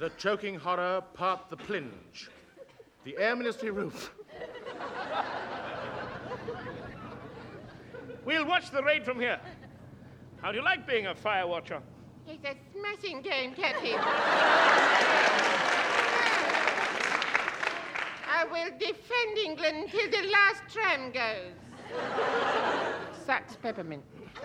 The choking horror part the plinge. The Air Ministry roof. We'll watch the raid from here. How do you like being a fire watcher? It's a smashing game, Captain. I will defend England till the last tram goes. Sucks peppermint.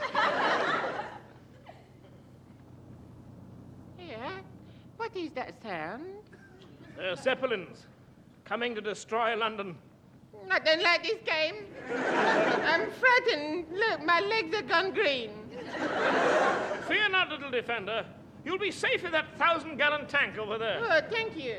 Here? What is that sound? They're Zeppelins, coming to destroy London. I don't like this game. I'm frightened. Look, my legs have gone green. Fear not, little defender. You'll be safe in that 1,000-gallon tank over there. Oh, thank you.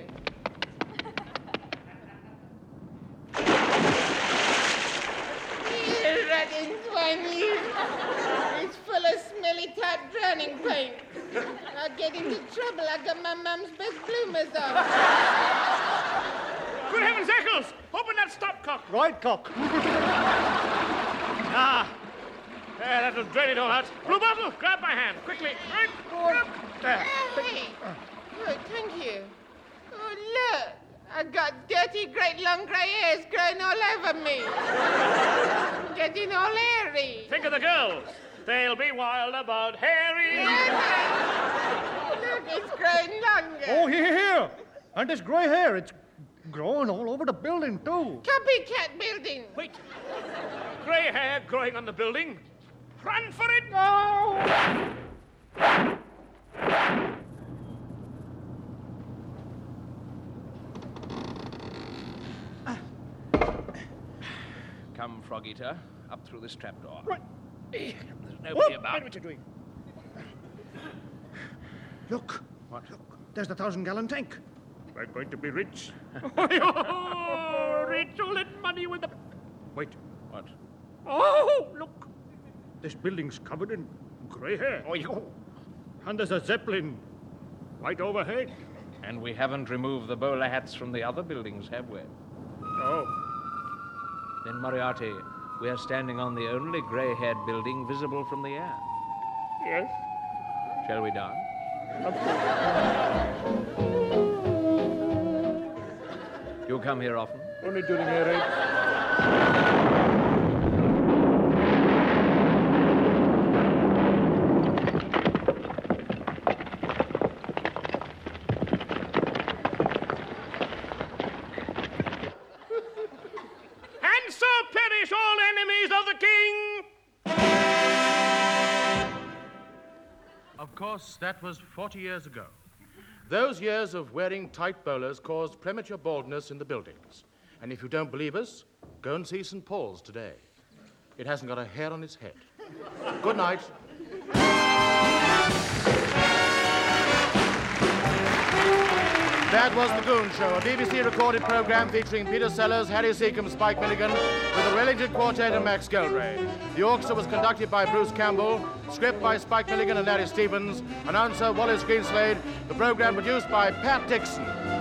You rotten swine, you. It's full of smelly type drowning paint. I'll get into trouble. I got my mum's best bloomers on. Good heavens, Eccles! Open that stopcock. Right cock. There, that'll drain it all out. Blue bottle, grab my hand, quickly. Right. There. Hey. Oh, thank you. Oh, look. I've got dirty, great, long grey hairs growing all over me. I'm getting all hairy. Think of the girls. They'll be wild about Harry. Look, it's growing longer. Oh, here. And this grey hair, it's growing all over the building, too. Copycat building. Wait. Grey hair growing on the building. Run for it! No! Come, Frog Eater, up through this trapdoor. Right. There's nobody about. What are you doing? Look. What? Look, there's the 1,000-gallon tank. We're going to be rich. Rich, all that money with the... Wait. What? Oh, look. This building's covered in grey hair. Oh, you... And there's a Zeppelin right overhead. And we haven't removed the bowler hats from the other buildings, have we? Oh. Then, Moriarty, we are standing on the only grey-haired building visible from the air. Yes? Shall we dance? You come here often? Only during air raid. And so perish all enemies of the king! Of course, that was 40 years ago. Those years of wearing tight bowlers caused premature baldness in the buildings. And if you don't believe us, go and see St. Paul's today. It hasn't got a hair on its head. Good night. That was The Goon Show, a BBC-recorded program featuring Peter Sellers, Harry Seacombe, Spike Milligan, with the Wellington Quartet and Max Geldray. The orchestra was conducted by Bruce Campbell, script by Spike Milligan and Larry Stevens, announcer Wallace Greenslade, the program produced by Pat Dixon.